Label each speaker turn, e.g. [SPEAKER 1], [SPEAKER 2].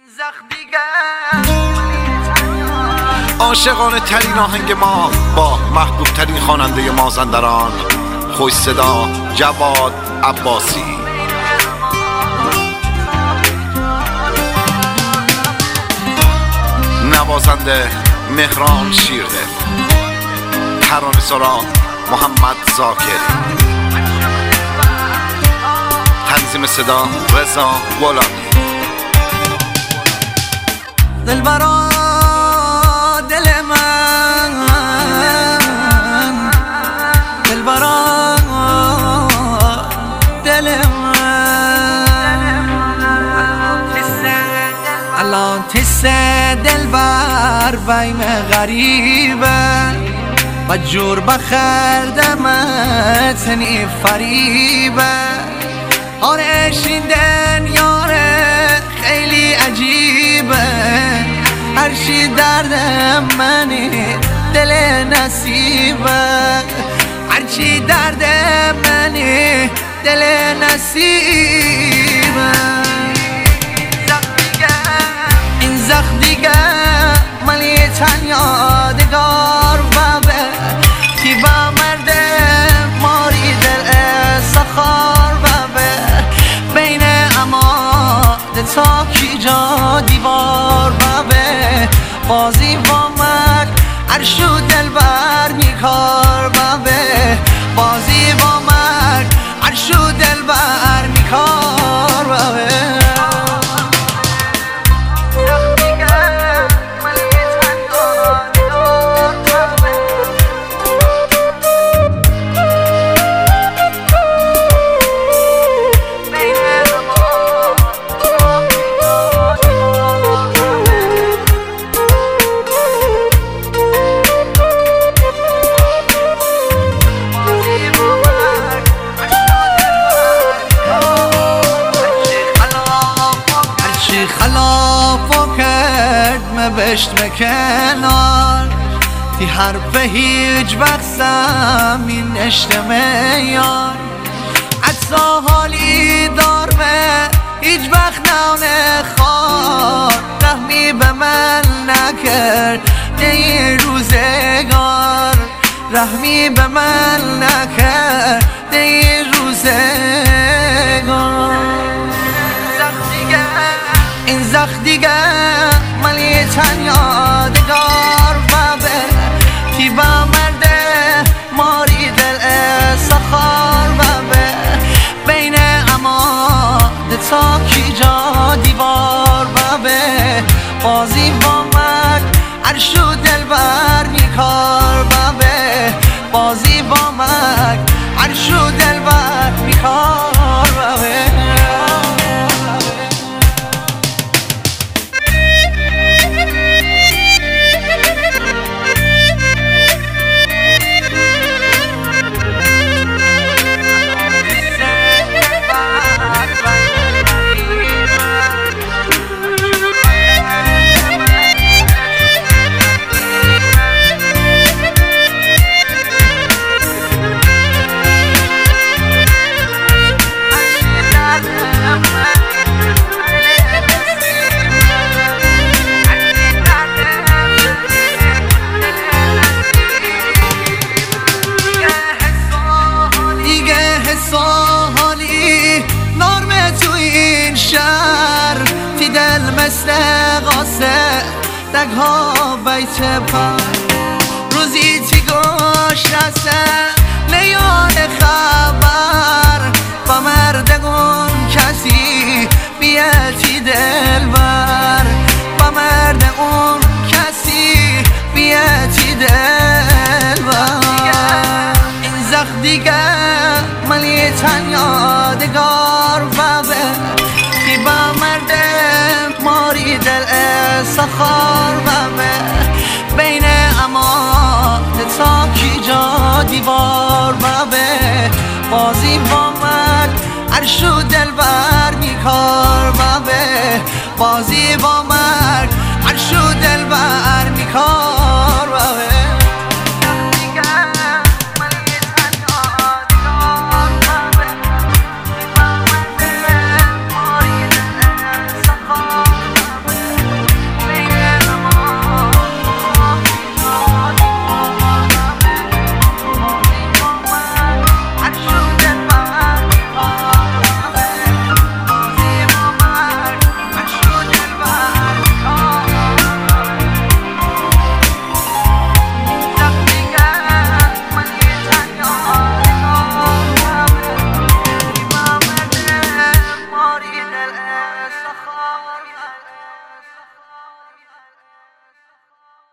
[SPEAKER 1] عاشقانه ترین آهنگ ما با محبوب ترین خواننده مازندران، خوش صدا جواد عباسی. نوازنده مهران شیرده، ترانه سرا محمد زاکر، تنظیم صدا رضا غلامی.
[SPEAKER 2] دلبرا دل من، دلبرا دل من، الان تست دلبر بیم غریبه و جور بخردمت نی فریبه. آره شیندن یاره خیلی عجیبه، هرچی دردم منی دل نصیبه، هرچی دردم منی دل نصیبه. این زخم دیگه ملی تن یادگار بابه، کی با مرد ماری دل سخار بابه، بین اماده تا کی جا دیوار بابه، بازی با مک عرشو دل بر میکار بابه، بازی با مک عرشو دل بر میکار بابه. خلافو کرد مبشت مکنار، تی حرف هیچ وقت زمین اشتمه یار، عطا حالی دارمه هیچ وقت نونه خوار، رحمی به من نکرد این روزگار، رحمی به من نکرد این روزگار. این زخم دیگه ملی تن یادگار بابه، کی با مرده ماری دل سخار بابه، بین اماده تا کی جا دیوار بابه، بازی با مک عرشو دل بر میکار بابه، بازی با مک عرشو دل بر میکار بابه. مثل قاسه دگها بیت پر، روزی تی گوش رسه لیان خبر، با مردگون کسی بیتی دلبر، با مردگون کسی بیتی دلبر. این زخم دیگه ملی تن یادگار بابه، کی با مرده ماری دل سخار بابه، بین اماده تا کی جا دیوار بابه، بازی با مک عرشو دل بر میکار بابه، بازی با